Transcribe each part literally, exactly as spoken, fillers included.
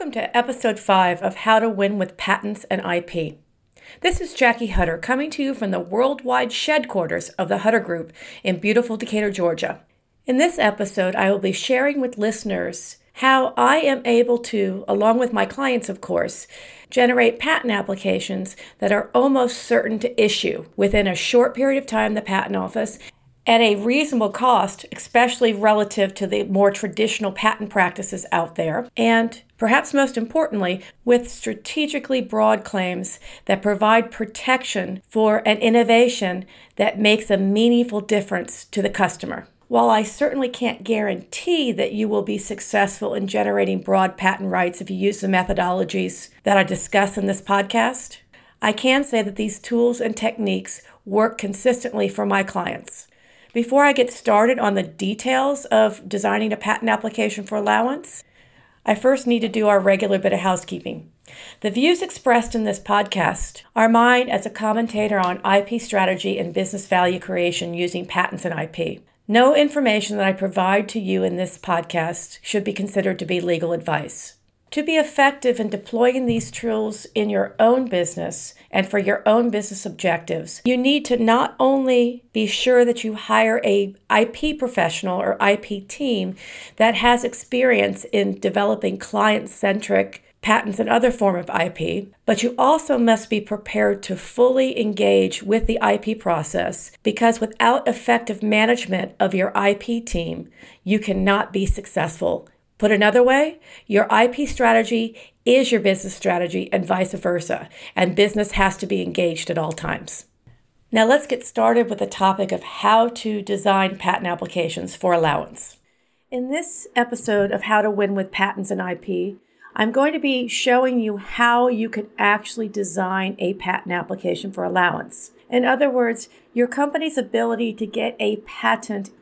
Welcome to episode five of How to Win with Patents and I P. This is Jackie Hutter coming to you from the worldwide headquarters of the Hutter Group in beautiful Decatur, Georgia. In this episode, I will be sharing with listeners how I am able to, along with my clients of course, generate patent applications that are almost certain to issue within a short period of time in the patent office at a reasonable cost, especially relative to the more traditional patent practices out there, and perhaps most importantly, with strategically broad claims that provide protection for an innovation that makes a meaningful difference to the customer. While I certainly can't guarantee that you will be successful in generating broad patent rights if you use the methodologies that I discuss in this podcast, I can say that these tools and techniques work consistently for my clients. Before I get started on the details of designing a patent application for allowance, I first need to do our regular bit of housekeeping. The views expressed in this podcast are mine as a commentator on I P strategy and business value creation using patents and I P. No information that I provide to you in this podcast should be considered to be legal advice. To be effective in deploying these tools in your own business and for your own business objectives, you need to not only be sure that you hire a I P professional or I P team that has experience in developing client-centric patents and other form of I P, but you also must be prepared to fully engage with the I P process, because without effective management of your I P team, you cannot be successful. Put another way, your I P strategy is your business strategy and vice versa, and business has to be engaged at all times. Now let's get started with the topic of how to design patent applications for allowance. In this episode of How to Win with Patents and I P, I'm going to be showing you how you can actually design a patent application for allowance. In other words, your company's ability to get a patent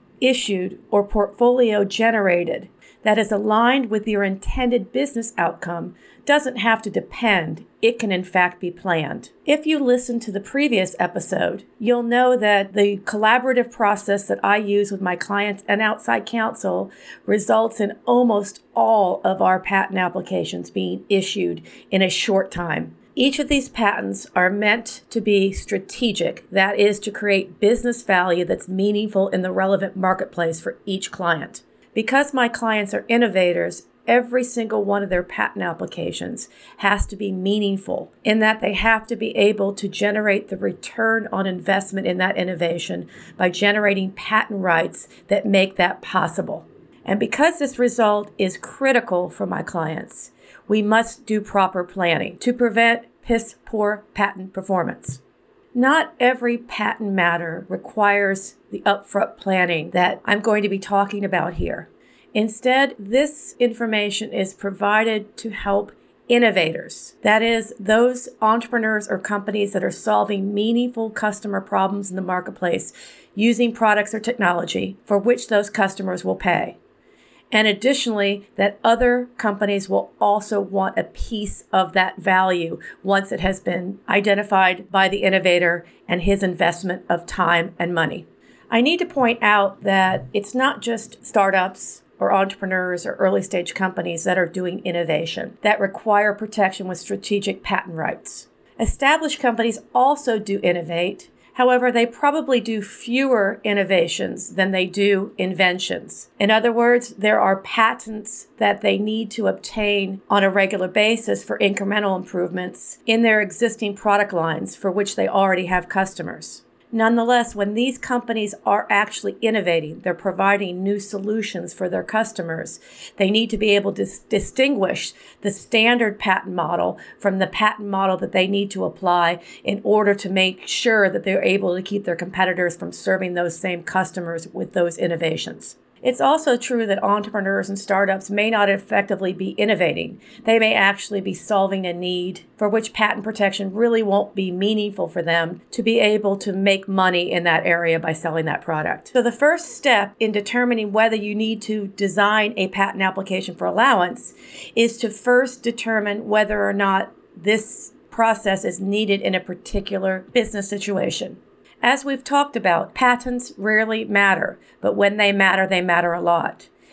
issued or portfolio generated that is aligned with your intended business outcome doesn't have to depend. It can in fact be planned. If you listen to the previous episode, you'll know that the collaborative process that I use with my clients and outside counsel results in almost all of our patent applications being issued in a short time. Each of these patents are meant to be strategic, that is, to create business value that's meaningful in the relevant marketplace for each client. Because my clients are innovators, every single one of their patent applications has to be meaningful in that they have to be able to generate the return on investment in that innovation by generating patent rights that make that possible. And because this result is critical for my clients, we must do proper planning to prevent piss-poor patent performance. Not every patent matter requires the upfront planning that I'm going to be talking about here. Instead, this information is provided to help innovators. That is, those entrepreneurs or companies that are solving meaningful customer problems in the marketplace using products or technology for which those customers will pay. And additionally, that other companies will also want a piece of that value once it has been identified by the innovator and his investment of time and money. I need to point out that it's not just startups or entrepreneurs or early stage companies that are doing innovation that require protection with strategic patent rights. Established companies also do innovate. However, they probably do fewer innovations than they do inventions. In other words, there are patents that they need to obtain on a regular basis for incremental improvements in their existing product lines for which they already have customers. Nonetheless, when these companies are actually innovating, they're providing new solutions for their customers, they need to be able to s- distinguish the standard patent model from the patent model that they need to apply in order to make sure that they're able to keep their competitors from serving those same customers with those innovations. It's also true that entrepreneurs and startups may not effectively be innovating. They may actually be solving a need for which patent protection really won't be meaningful for them to be able to make money in that area by selling that product. So the first step in determining whether you need to design a patent application for allowance is to first determine whether or not this process is needed in a particular business situation. As we've talked about, patents rarely matter, but when they matter, they matter a lot.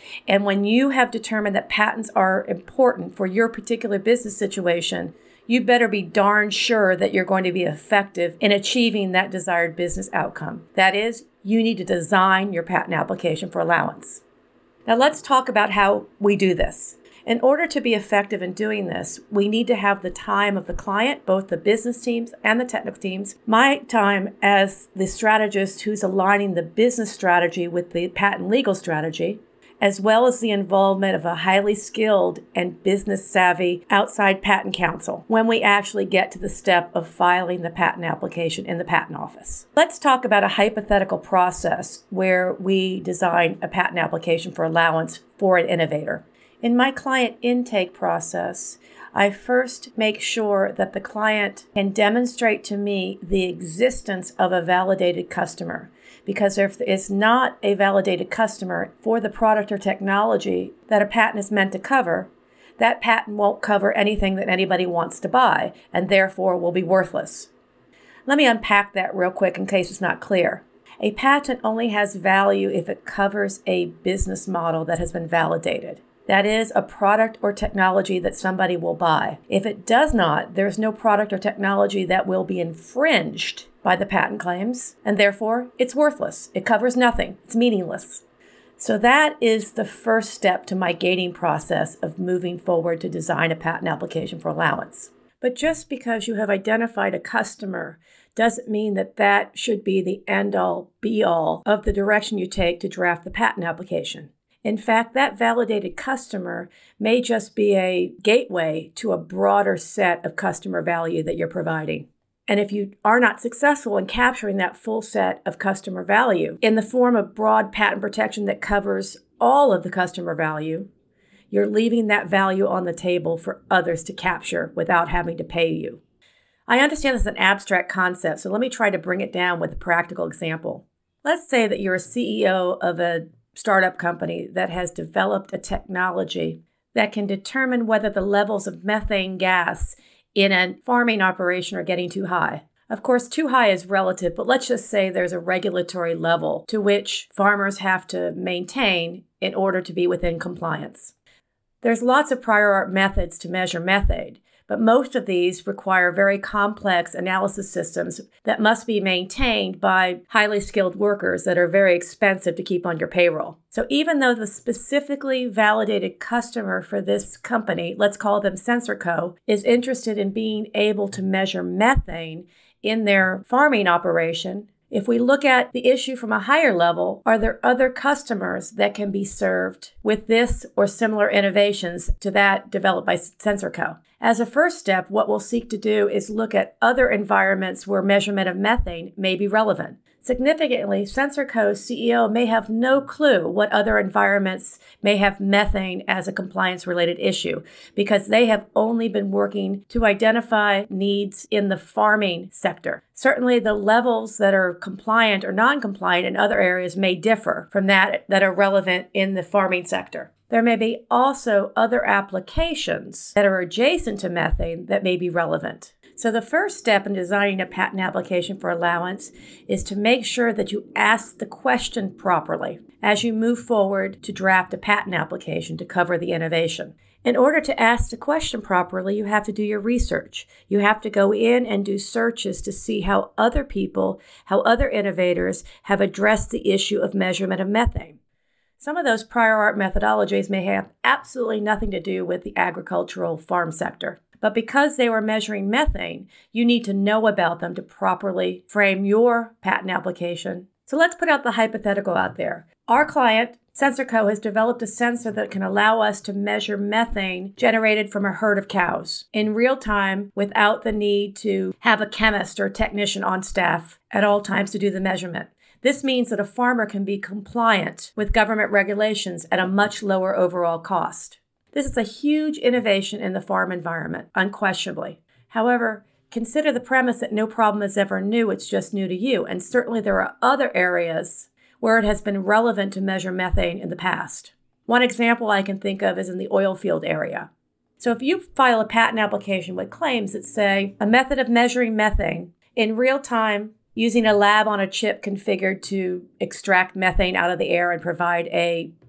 And when you have determined that patents are important for your particular business situation, you better be darn sure that you're going to be effective in achieving that desired business outcome. That is, you need to design your patent application for allowance. Now let's talk about how we do this. In order to be effective in doing this, we need to have the time of the client, both the business teams and the technical teams. My time as the strategist who's aligning the business strategy with the patent legal strategy, as well as the involvement of a highly skilled and business savvy outside patent counsel when we actually get to the step of filing the patent application in the patent office. Let's talk about a hypothetical process where we design a patent application for allowance for an innovator. In my client intake process, I first make sure that the client can demonstrate to me the existence of a validated customer. Because if it's not a validated customer for the product or technology that a patent is meant to cover, that patent won't cover anything that anybody wants to buy and therefore will be worthless. Let me unpack that real quick in case it's not clear. A patent only has value if it covers a business model that has been validated. That is, a product or technology that somebody will buy. If it does not, there's no product or technology that will be infringed by the patent claims, and therefore it's worthless. It covers nothing. It's meaningless. So that is the first step to my gating process of moving forward to design a patent application for allowance. But just because you have identified a customer doesn't mean that that should be the end-all, be-all of the direction you take to draft the patent application. In fact, that validated customer may just be a gateway to a broader set of customer value that you're providing. And if you are not successful in capturing that full set of customer value in the form of broad patent protection that covers all of the customer value, you're leaving that value on the table for others to capture without having to pay you. I understand this is an abstract concept, so let me try to bring it down with a practical example. Let's say that you're a C E O of a startup company that has developed a technology that can determine whether the levels of methane gas in a farming operation are getting too high. Of course, too high is relative, but let's just say there's a regulatory level to which farmers have to maintain in order to be within compliance. There's lots of prior art methods to measure methane, but most of these require very complex analysis systems that must be maintained by highly skilled workers that are very expensive to keep on your payroll. So even though the specifically validated customer for this company, let's call them SensorCo, is interested in being able to measure methane in their farming operation, if we look at the issue from a higher level, are there other customers that can be served with this or similar innovations to that developed by SensorCo? As a first step, what we'll seek to do is look at other environments where measurement of methane may be relevant. Significantly, SensorCo's C E O may have no clue what other environments may have methane as a compliance-related issue because they have only been working to identify needs in the farming sector. Certainly, the levels that are compliant or non-compliant in other areas may differ from that that are relevant in the farming sector. There may be also other applications that are adjacent to methane that may be relevant. So the first step in designing a patent application for allowance is to make sure that you ask the question properly as you move forward to draft a patent application to cover the innovation. In order to ask the question properly, you have to do your research. You have to go in and do searches to see how other people, how other innovators have addressed the issue of measurement of methane. Some of those prior art methodologies may have absolutely nothing to do with the agricultural farm sector. But because they were measuring methane, you need to know about them to properly frame your patent application. So let's put out the hypothetical out there. Our client, SensorCo, has developed a sensor that can allow us to measure methane generated from a herd of cows in real time without the need to have a chemist or technician on staff at all times to do the measurement. This means that a farmer can be compliant with government regulations at a much lower overall cost. This is a huge innovation in the farm environment, unquestionably. However, consider the premise that no problem is ever new, it's just new to you. And certainly there are other areas where it has been relevant to measure methane in the past. One example I can think of is in the oil field area. So if you file a patent application with claims that say a method of measuring methane in real time using a lab on a chip configured to extract methane out of the air and provide a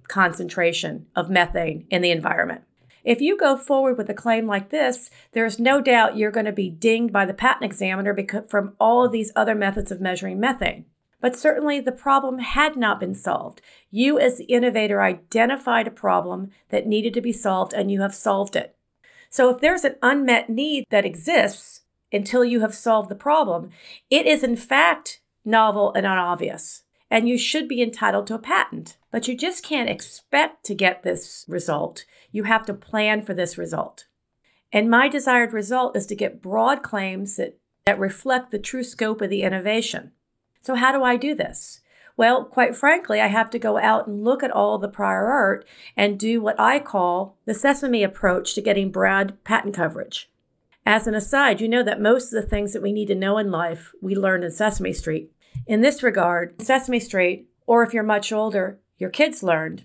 concentration of methane in the environment. If you go forward with a claim like this, there's no doubt you're going to be dinged by the patent examiner because from all of these other methods of measuring methane. But certainly the problem had not been solved. You as the innovator identified a problem that needed to be solved and you have solved it. So if there's an unmet need that exists until you have solved the problem, it is in fact novel and unobvious. And you should be entitled to a patent. But you just can't expect to get this result. You have to plan for this result. And my desired result is to get broad claims that, that reflect the true scope of the innovation. So how do I do this? Well, quite frankly, I have to go out and look at all the prior art and do what I call the Sesame approach to getting broad patent coverage. As an aside, you know that most of the things that we need to know in life, we learned in Sesame Street. In this regard, Sesame Street, or if you're much older, your kids learned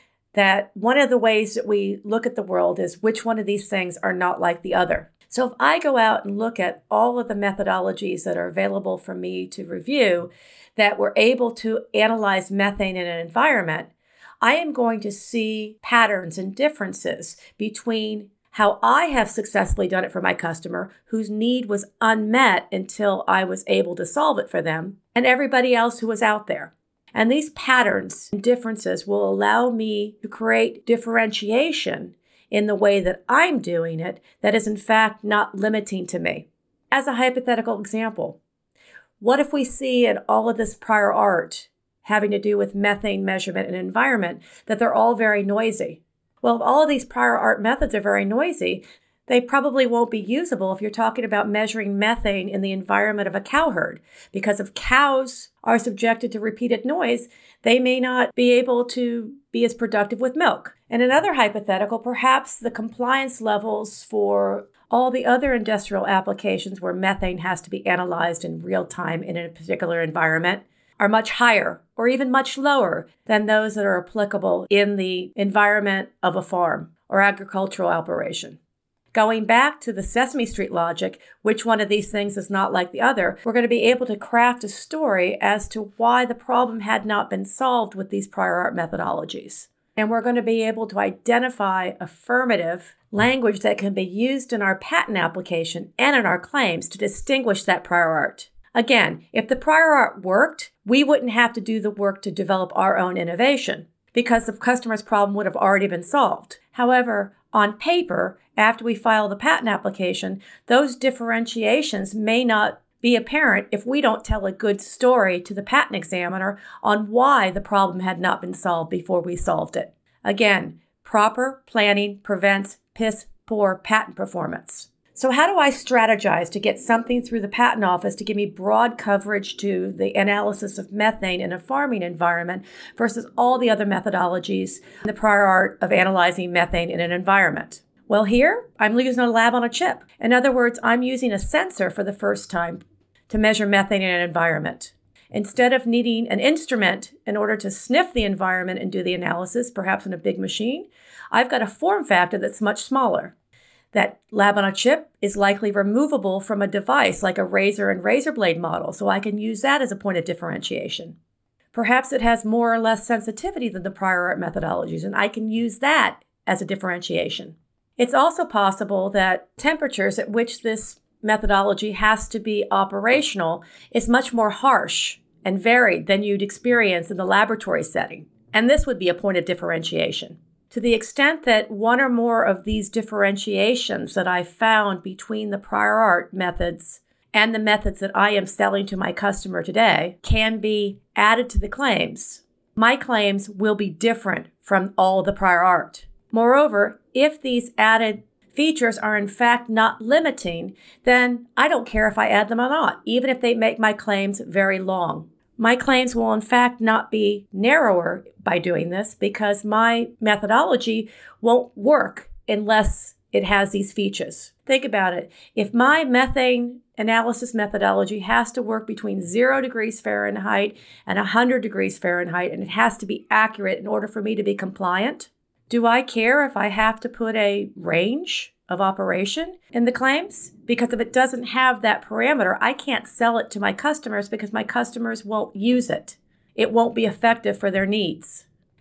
that one of the ways that we look at the world is which one of these things are not like the other. So if I go out and look at all of the methodologies that are available for me to review that were able to analyze methane in an environment, I am going to see patterns and differences between how I have successfully done it for my customer, whose need was unmet until I was able to solve it for them, and everybody else who was out there. And these patterns and differences will allow me to create differentiation in the way that I'm doing it that is in fact not limiting to me. As a hypothetical example, what if we see in all of this prior art having to do with methane measurement and environment that they're all very noisy? Well, if all of these prior art methods are very noisy, they probably won't be usable if you're talking about measuring methane in the environment of a cow herd. Because if cows are subjected to repeated noise, they may not be able to be as productive with milk. And another hypothetical, perhaps the compliance levels for all the other industrial applications where methane has to be analyzed in real time in a particular environment are much higher or even much lower than those that are applicable in the environment of a farm or agricultural operation. Going back to the Sesame Street logic, which one of these things is not like the other, we're going to be able to craft a story as to why the problem had not been solved with these prior art methodologies. And we're going to be able to identify affirmative language that can be used in our patent application and in our claims to distinguish that prior art. Again, if the prior art worked, we wouldn't have to do the work to develop our own innovation because the customer's problem would have already been solved. However, on paper, after we file the patent application, those differentiations may not be apparent if we don't tell a good story to the patent examiner on why the problem had not been solved before we solved it. Again, proper planning prevents piss poor patent performance. So how do I strategize to get something through the patent office to give me broad coverage to the analysis of methane in a farming environment versus all the other methodologies in the prior art of analyzing methane in an environment? Well, here, I'm using a lab on a chip. In other words, I'm using a sensor for the first time to measure methane in an environment. Instead of needing an instrument in order to sniff the environment and do the analysis, perhaps in a big machine, I've got a form factor that's much smaller. That lab on a chip is likely removable from a device like a razor and razor blade model, so I can use that as a point of differentiation. Perhaps it has more or less sensitivity than the prior art methodologies, and I can use that as a differentiation. It's also possible that temperatures at which this methodology has to be operational is much more harsh and varied than you'd experience in the laboratory setting, and this would be a point of differentiation. To the extent that one or more of these differentiations that I found between the prior art methods and the methods that I am selling to my customer today can be added to the claims, my claims will be different from all the prior art. Moreover, if these added features are in fact not limiting, then I don't care if I add them or not, even if they make my claims very long. My claims will in fact not be narrower by doing this because my methodology won't work unless it has these features. Think about it. If my methane analysis methodology has to work between zero degrees Fahrenheit and one hundred degrees Fahrenheit, and it has to be accurate in order for me to be compliant, do I care if I have to put a range of operation in the claims? Because if it doesn't have that parameter, I can't sell it to my customers because my customers won't use it. It won't be effective for their needs.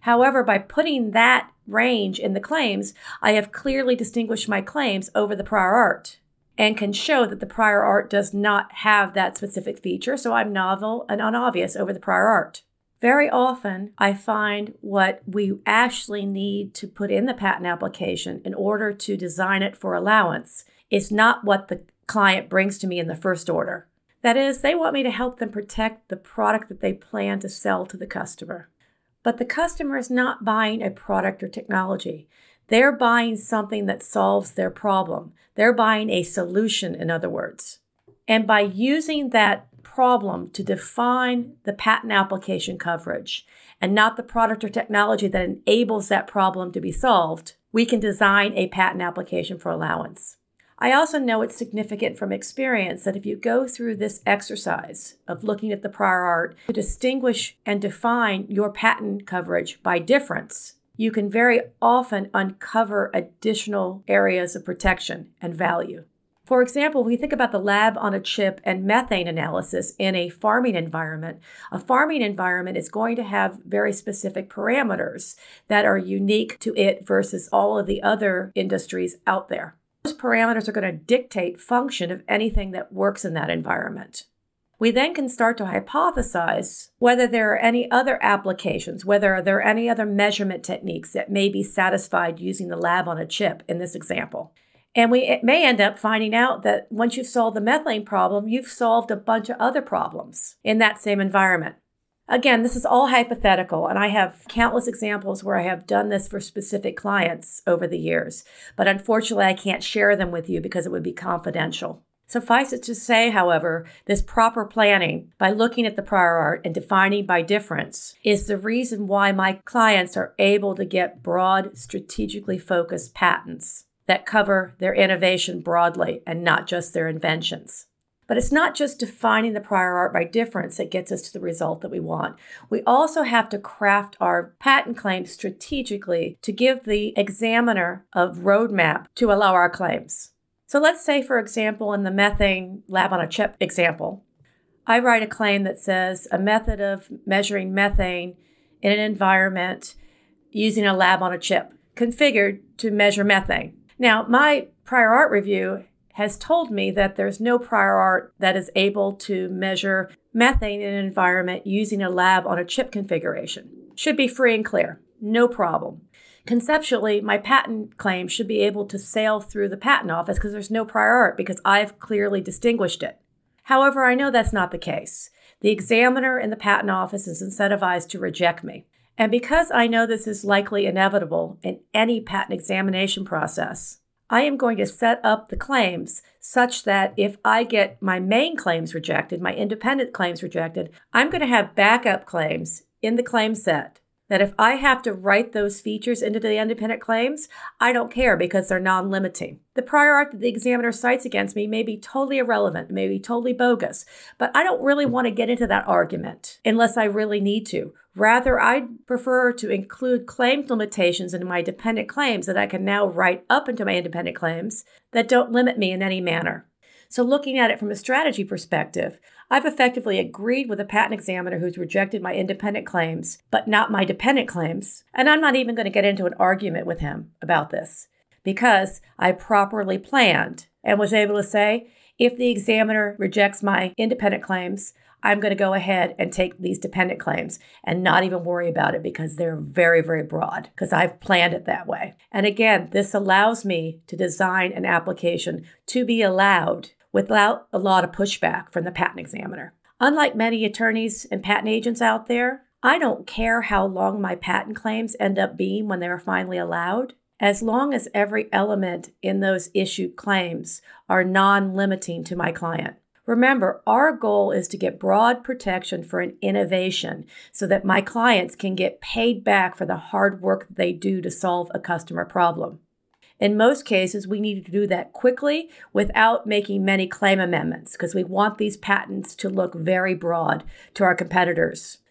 However, by putting that range in the claims, I have clearly distinguished my claims over the prior art and can show that the prior art does not have that specific feature, so I'm novel and unobvious over the prior art. Very often, I find what we actually need to put in the patent application in order to design it for allowance is not what the client brings to me in the first order. That is, they want me to help them protect the product that they plan to sell to the customer. But the customer is not buying a product or technology. They're buying something that solves their problem. They're buying a solution, in other words. And by using that problem to define the patent application coverage and not the product or technology that enables that problem to be solved, we can design a patent application for allowance. I also know it's significant from experience that if you go through this exercise of looking at the prior art to distinguish and define your patent coverage by difference, you can very often uncover additional areas of protection and value. For example, when we think about the lab on a chip and methane analysis in a farming environment, a farming environment is going to have very specific parameters that are unique to it versus all of the other industries out there. Those parameters are going to dictate function of anything that works in that environment. We then can start to hypothesize whether there are any other applications, whether there are any other measurement techniques that may be satisfied using the lab on a chip in this example. And we may end up finding out that once you've solved the methane problem, you've solved a bunch of other problems in that same environment. Again, this is all hypothetical, and I have countless examples where I have done this for specific clients over the years. But unfortunately, I can't share them with you because it would be confidential. Suffice it to say, however, this proper planning by looking at the prior art and defining by difference is the reason why my clients are able to get broad, strategically focused patents that cover their innovation broadly and not just their inventions. But it's not just defining the prior art by difference that gets us to the result that we want. We also have to craft our patent claims strategically to give the examiner a roadmap to allow our claims. So let's say, for example, in the methane lab on a chip example, I write a claim that says a method of measuring methane in an environment using a lab on a chip configured to measure methane. Now, my prior art review has told me that there's no prior art that is able to measure methane in an environment using a lab on a chip configuration. Should be free and clear, no problem. Conceptually, my patent claim should be able to sail through the patent office because there's no prior art because I've clearly distinguished it. However, I know that's not the case. The examiner in the patent office is incentivized to reject me. And because I know this is likely inevitable in any patent examination process, I am going to set up the claims such that if I get my main claims rejected, my independent claims rejected, I'm going to have backup claims in the claim set that if I have to write those features into the independent claims, I don't care because they're non-limiting. The prior art that the examiner cites against me may be totally irrelevant, may be totally bogus, but I don't really want to get into that argument unless I really need to. Rather, I'd prefer to include claim limitations in my dependent claims that I can now write up into my independent claims that don't limit me in any manner. So looking at it from a strategy perspective, I've effectively agreed with a patent examiner who's rejected my independent claims, but not my dependent claims. And I'm not even going to get into an argument with him about this because I properly planned and was able to say, if the examiner rejects my independent claims, I'm going to go ahead and take these dependent claims and not even worry about it because they're very, very broad because I've planned it that way. And again, this allows me to design an application to be allowed without a lot of pushback from the patent examiner. Unlike many attorneys and patent agents out there, I don't care how long my patent claims end up being when they're finally allowed, as long as every element in those issued claims are non-limiting to my client. Remember, our goal is to get broad protection for an innovation so that my clients can get paid back for the hard work they do to solve a customer problem. In most cases, we need to do that quickly without making many claim amendments because we want these patents to look very broad to our competitors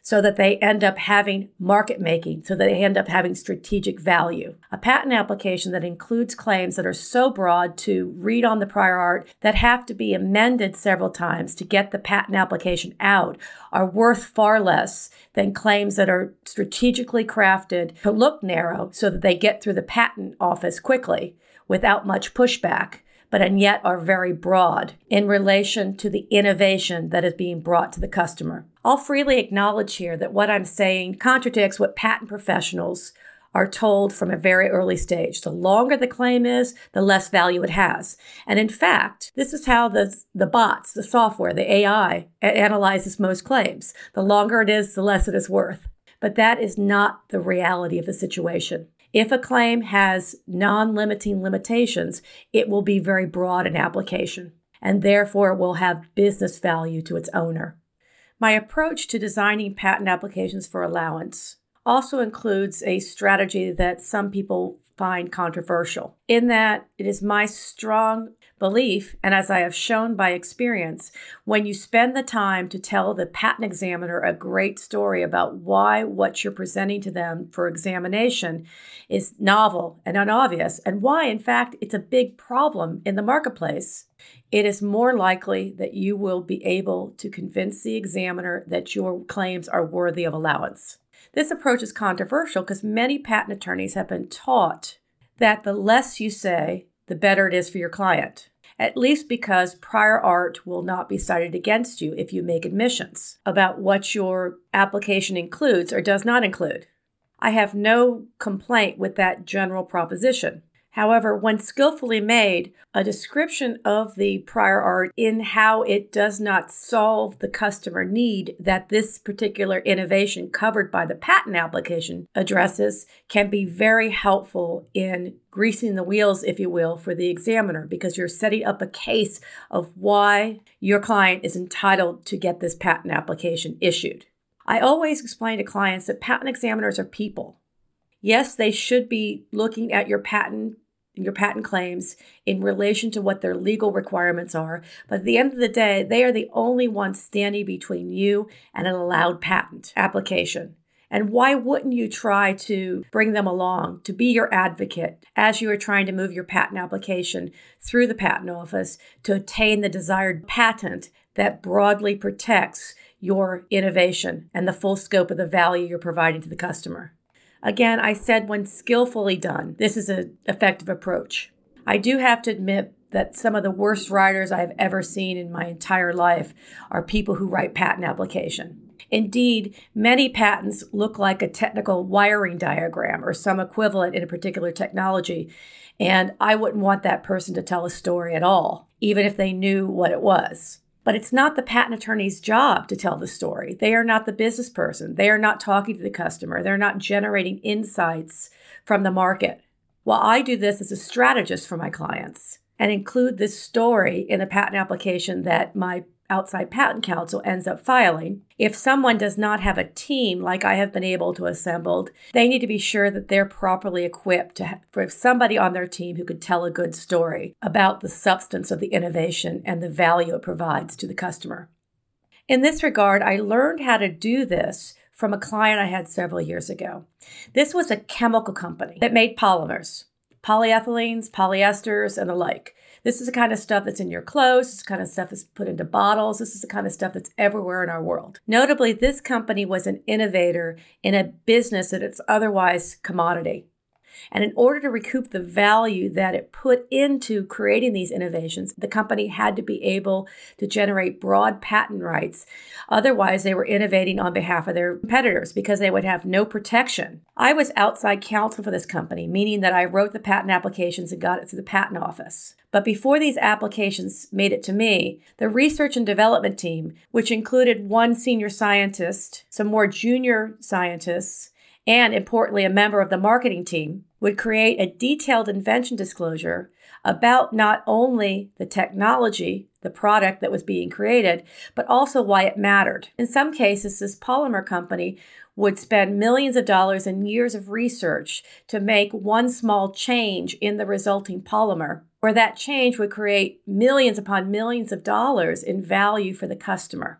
so that they end up having market making, so that they end up having strategic value. A patent application that includes claims that are so broad to read on the prior art that have to be amended several times to get the patent application out are worth far less than claims that are strategically crafted to look narrow so that they get through the patent office quickly without much pushback, but and yet are very broad in relation to the innovation that is being brought to the customer. I'll freely acknowledge here that what I'm saying contradicts what patent professionals are told from a very early stage. The longer the claim is, the less value it has. And in fact, this is how the, the bots, the software, the A I analyzes most claims. The longer it is, the less it is worth. But that is not the reality of the situation. If a claim has non-limiting limitations, it will be very broad in application, and therefore will have business value to its owner. My approach to designing patent applications for allowance also includes a strategy that some people find controversial, in that it is my strong belief, and as I have shown by experience, when you spend the time to tell the patent examiner a great story about why what you're presenting to them for examination is novel and unobvious, and why, in fact, it's a big problem in the marketplace, it is more likely that you will be able to convince the examiner that your claims are worthy of allowance. This approach is controversial because many patent attorneys have been taught that the less you say, the better it is for your client, at least because prior art will not be cited against you if you make admissions about what your application includes or does not include. I have no complaint with that general proposition. However, when skillfully made, a description of the prior art in how it does not solve the customer need that this particular innovation covered by the patent application addresses can be very helpful in greasing the wheels, if you will, for the examiner, because you're setting up a case of why your client is entitled to get this patent application issued. I always explain to clients that patent examiners are people. Yes, they should be looking at your patent your patent claims in relation to what their legal requirements are. But at the end of the day, they are the only ones standing between you and an allowed patent application. And why wouldn't you try to bring them along to be your advocate as you are trying to move your patent application through the patent office to attain the desired patent that broadly protects your innovation and the full scope of the value you're providing to the customer? Again, I said when skillfully done, this is an effective approach. I do have to admit that some of the worst writers I have ever seen in my entire life are people who write patent application. Indeed, many patents look like a technical wiring diagram or some equivalent in a particular technology, and I wouldn't want that person to tell a story at all, even if they knew what it was. But it's not the patent attorney's job to tell the story. They are not the business person. They are not talking to the customer. They're not generating insights from the market. While I do this as a strategist for my clients and include this story in a patent application that my outside patent counsel ends up filing, if someone does not have a team like I have been able to assemble, they need to be sure that they're properly equipped to have, for somebody on their team who could tell a good story about the substance of the innovation and the value it provides to the customer. In this regard, I learned how to do this from a client I had several years ago. This was a chemical company that made polymers, polyethylenes, polyesters, and the like. This is the kind of stuff that's in your clothes. This is the kind of stuff that's put into bottles. This is the kind of stuff that's everywhere in our world. Notably, this company was an innovator in a business that is otherwise commodity. And in order to recoup the value that it put into creating these innovations, the company had to be able to generate broad patent rights. Otherwise, they were innovating on behalf of their competitors because they would have no protection. I was outside counsel for this company, meaning that I wrote the patent applications and got it through the patent office. But before these applications made it to me, the research and development team, which included one senior scientist, some more junior scientists, and importantly, a member of the marketing team, would create a detailed invention disclosure about not only the technology, the product that was being created, but also why it mattered. In some cases, this polymer company would spend millions of dollars and years of research to make one small change in the resulting polymer, where that change would create millions upon millions of dollars in value for the customer.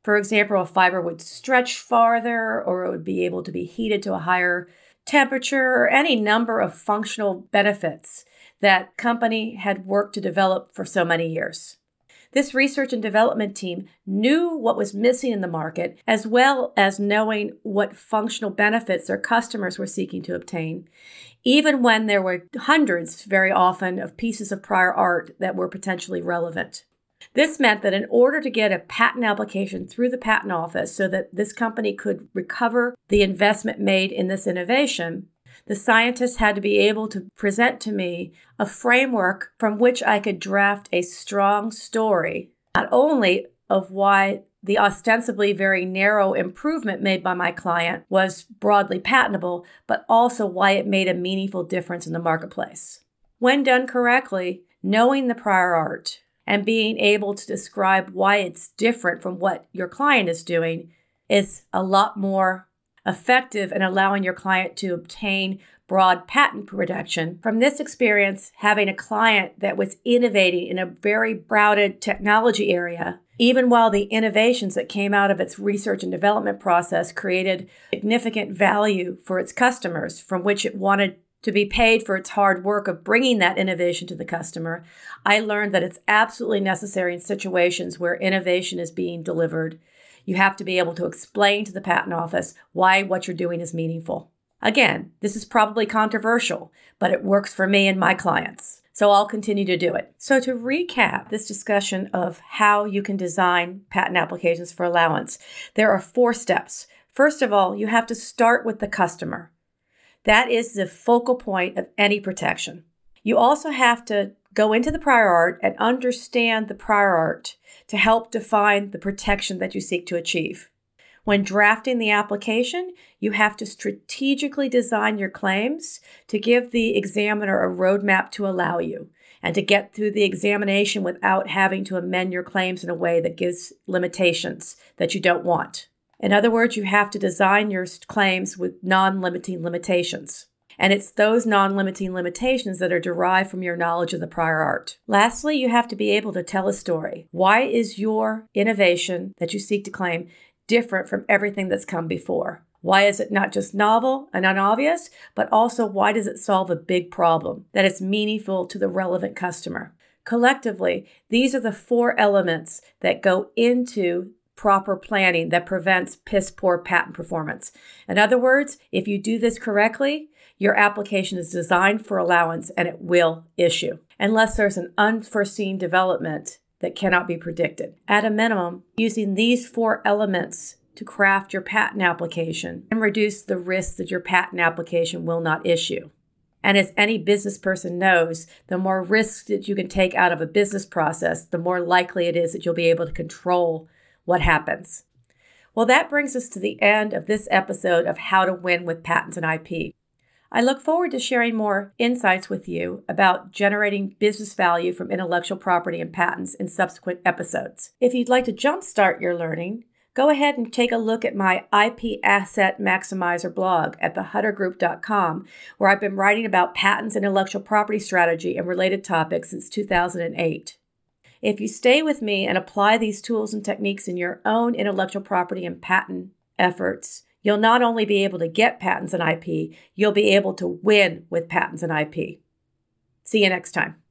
For example, a fiber would stretch farther, or it would be able to be heated to a higher temperature, or any number of functional benefits that company had worked to develop for so many years. This research and development team knew what was missing in the market, as well as knowing what functional benefits their customers were seeking to obtain, even when there were hundreds, very often, of pieces of prior art that were potentially relevant. This meant that in order to get a patent application through the patent office so that this company could recover the investment made in this innovation, the scientists had to be able to present to me a framework from which I could draft a strong story, not only of why the ostensibly very narrow improvement made by my client was broadly patentable, but also why it made a meaningful difference in the marketplace. When done correctly, knowing the prior art and being able to describe why it's different from what your client is doing is a lot more effective in allowing your client to obtain broad patent protection. From this experience, having a client that was innovating in a very crowded technology area, even while the innovations that came out of its research and development process created significant value for its customers, from which it wanted to be paid for its hard work of bringing that innovation to the customer, I learned that it's absolutely necessary in situations where innovation is being delivered. You have to be able to explain to the patent office why what you're doing is meaningful. Again, this is probably controversial, but it works for me and my clients, so I'll continue to do it. So to recap this discussion of how you can design patent applications for allowance, there are four steps. First of all, you have to start with the customer. That is the focal point of any protection. You also have to go into the prior art and understand the prior art to help define the protection that you seek to achieve. When drafting the application, you have to strategically design your claims to give the examiner a roadmap to allow you and to get through the examination without having to amend your claims in a way that gives limitations that you don't want. In other words, you have to design your claims with non-limiting limitations. And it's those non-limiting limitations that are derived from your knowledge of the prior art. Lastly, you have to be able to tell a story. Why is your innovation that you seek to claim different from everything that's come before? Why is it not just novel and unobvious, but also why does it solve a big problem that is meaningful to the relevant customer? Collectively, these are the four elements that go into proper planning that prevents piss-poor patent performance. In other words, if you do this correctly, your application is designed for allowance and it will issue, unless there's an unforeseen development that cannot be predicted. At a minimum, using these four elements to craft your patent application and reduce the risk that your patent application will not issue. And as any business person knows, the more risks that you can take out of a business process, the more likely it is that you'll be able to control what happens. Well, that brings us to the end of this episode of How to Win with Patents and I P. I look forward to sharing more insights with you about generating business value from intellectual property and patents in subsequent episodes. If you'd like to jumpstart your learning, go ahead and take a look at my I P Asset Maximizer blog at the hutter group dot com, where I've been writing about patents and intellectual property strategy and related topics since two thousand eight. If you stay with me and apply these tools and techniques in your own intellectual property and patent efforts, you'll not only be able to get patents and I P, you'll be able to win with patents and I P. See you next time.